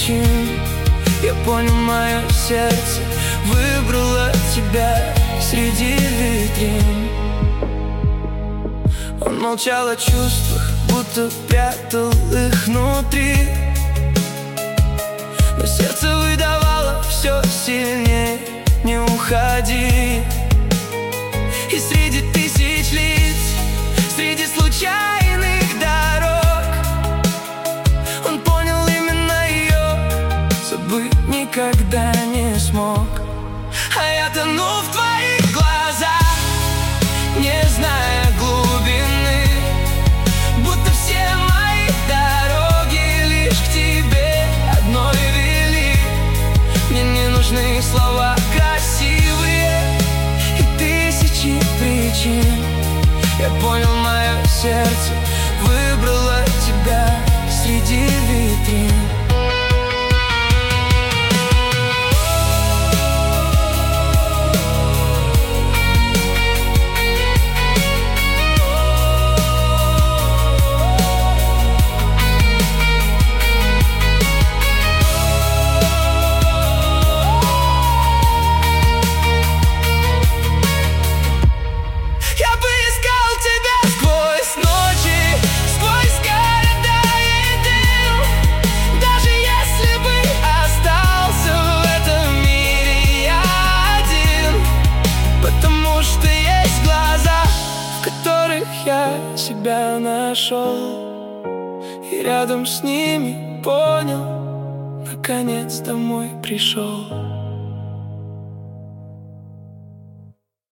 причин. Я понял, мое сердце выбрало тебя среди витрин. Он молчал о чувствах, будто прятал их внутри, но сердце выдавало все сильнее: не уходи. И среди тысяч лиц, среди случайных дорог, он понял именно ее, забыть никогда не смог. А я тону в твоих глазах, не зная глубины, будто все мои дороги лишь к тебе одной вели. Мне не нужны слова красивые и тысячи причин. Я понял, мое сердце выбрало тебя среди витрин. Я себя нашел, и рядом с ними понял, наконец домой пришел.